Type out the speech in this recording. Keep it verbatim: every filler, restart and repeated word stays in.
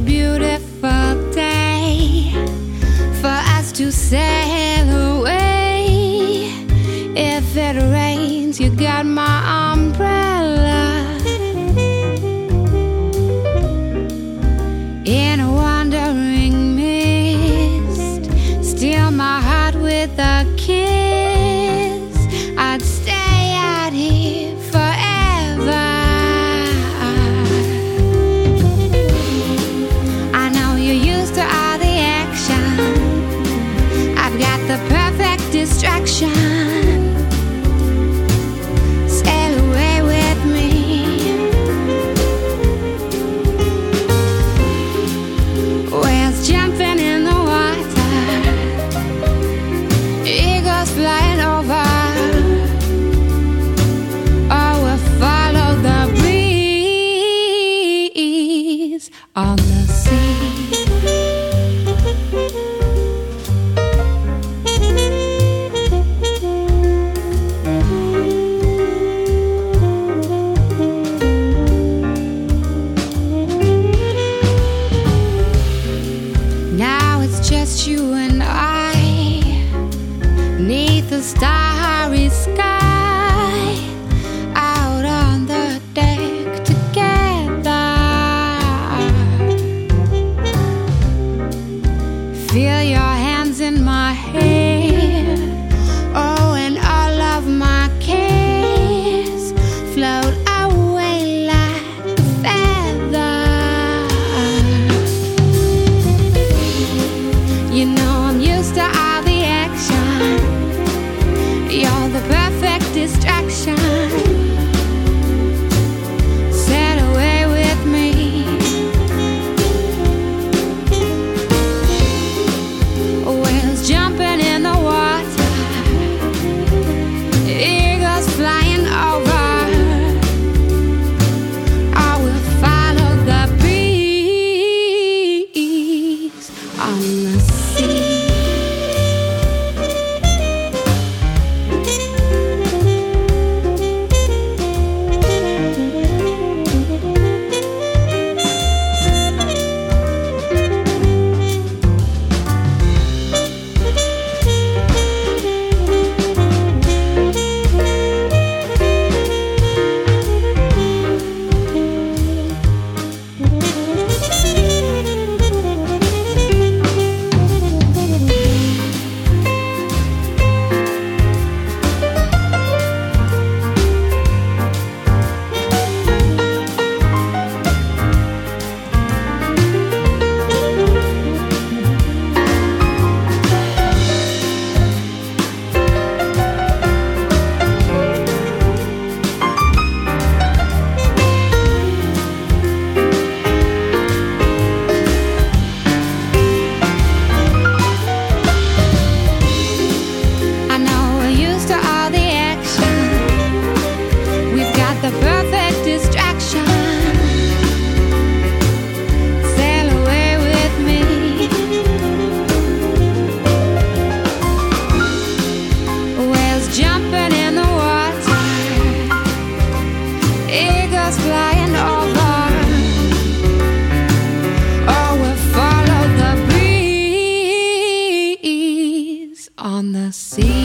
beautiful day for us to sail away. If it rains, you got my umbrella. In a wandering mist, steal my heart with a kiss. I'd stay out here forever. I know you're used to all the action. I've got the perfect distraction. Sail away with me. Whales jumping in the water, eagles flying over. Oh, we'll follow the breeze on the sea. Now it's just you and I, neath the starry sky, out on the deck together. Feel your hands in my hair, oh, and all of my cares float away like a feather. You know I'm used to all the action. You're the perfect distraction. Sail away with me. Whales jumping in the water, eagles flying over. I will follow the breeze on the sea. I know we're used to all the action. We've got the perfect distraction. Sail away with me. Whales jumping in the water, eagles flying over. Oh, we'll follow the breeze on the sea.